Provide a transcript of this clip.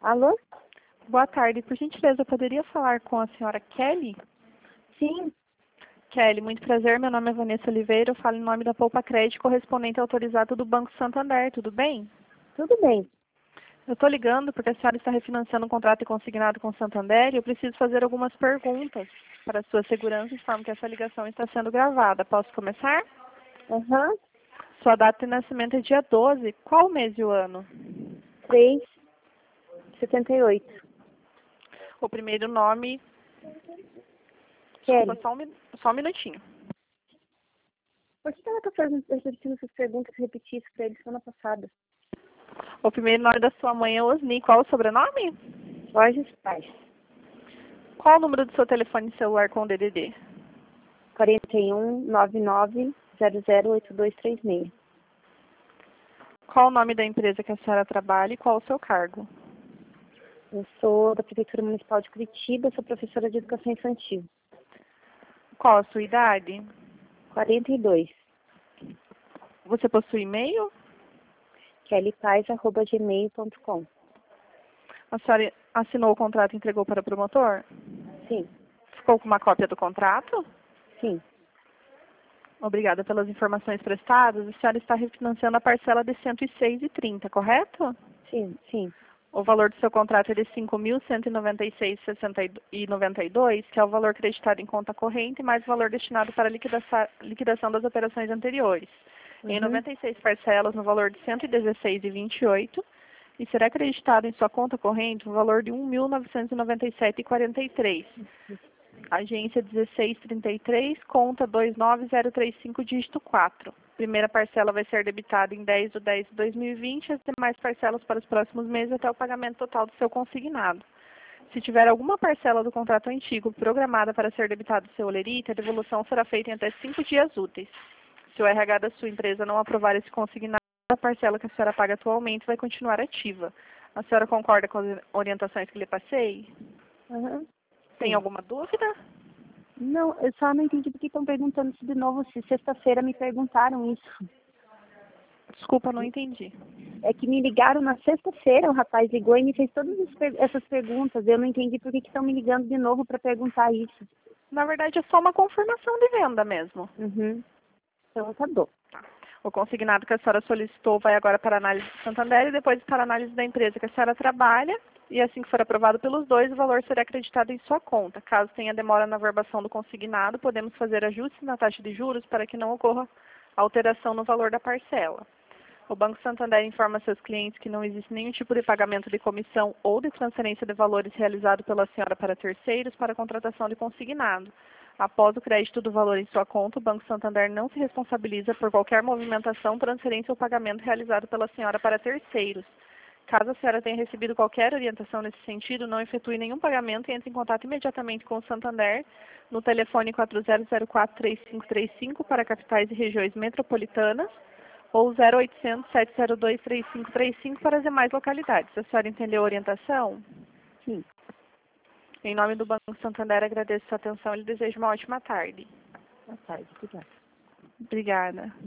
Alô? Boa tarde. Por gentileza, eu poderia falar com a senhora Kelly? Sim. Kelly, muito prazer. Meu nome é Vanessa Oliveira. Eu falo em nome da Poupa Crédito, correspondente autorizado do Banco Santander. Tudo bem? Tudo bem. Eu estou ligando porque a senhora está refinanciando um contrato consignado com o Santander e eu preciso fazer algumas perguntas para a sua segurança, de forma que essa ligação está sendo gravada. Posso começar? Aham. Sua data de nascimento é dia 12. Qual o mês e o ano? 3,78. O primeiro nome... Kelly. Desculpa, só um minutinho. Por que ela está fazendo essas perguntas e repetir isso para ele semana passada? O primeiro nome da sua mãe é Osni. Qual o sobrenome? Borges Paz. Qual o número do seu telefone celular com o DDD? 4199008236. Qual o nome da empresa que a senhora trabalha e qual o seu cargo? Eu sou da Prefeitura Municipal de Curitiba, sou professora de Educação Infantil. Qual a sua idade? 42. Você possui e-mail? kellypaz@gmail.com. A senhora assinou o contrato e entregou para o promotor? Sim. Ficou com uma cópia do contrato? Sim. Obrigada pelas informações prestadas. A senhora está refinanciando a parcela de R$ 106,30, correto? Sim. Sim. O valor do seu contrato é de R$ 5.196,92, que é o valor creditado em conta corrente, mais o valor destinado para a liquidação das operações anteriores. Em 96 parcelas, no valor de R$ 116,28, e será acreditado em sua conta corrente o valor de R$ 1.997,43. Agência 1633, conta 29035, dígito 4. Primeira parcela vai ser debitada em 10/10/2020, as demais parcelas para os próximos meses até o pagamento total do seu consignado. Se tiver alguma parcela do contrato antigo programada para ser debitada do seu olerite, a devolução será feita em até 5 dias úteis. Se o RH da sua empresa não aprovar esse consignado, a parcela que a senhora paga atualmente vai continuar ativa. A senhora concorda com as orientações que lhe passei? Aham. Tem Sim. alguma dúvida? Não, eu só não entendi porque estão perguntando isso de novo, se sexta-feira me perguntaram isso. Desculpa, não entendi. É que me ligaram na sexta-feira, o rapaz ligou e me fez todas essas perguntas. Eu não entendi por que estão me ligando de novo para perguntar isso. Na verdade, é só uma confirmação de venda mesmo. Então, tá bom. O consignado que a senhora solicitou vai agora para a análise do Santander e depois para a análise da empresa que a senhora trabalha. E assim que for aprovado pelos dois, o valor será acreditado em sua conta. Caso tenha demora na verbação do consignado, podemos fazer ajustes na taxa de juros para que não ocorra alteração no valor da parcela. O Banco Santander informa seus clientes que não existe nenhum tipo de pagamento de comissão ou de transferência de valores realizado pela senhora para terceiros para a contratação de consignado. Após o crédito do valor em sua conta, o Banco Santander não se responsabiliza por qualquer movimentação, transferência ou pagamento realizado pela senhora para terceiros. Caso a senhora tenha recebido qualquer orientação nesse sentido, não efetue nenhum pagamento e entre em contato imediatamente com o Santander no telefone 4004-3535 para capitais e regiões metropolitanas ou 0800 702 3535 para as demais localidades. A senhora entendeu a orientação? Sim. Em nome do Banco Santander, agradeço sua atenção e lhe desejo uma ótima tarde. Boa tarde. Obrigada. Obrigada.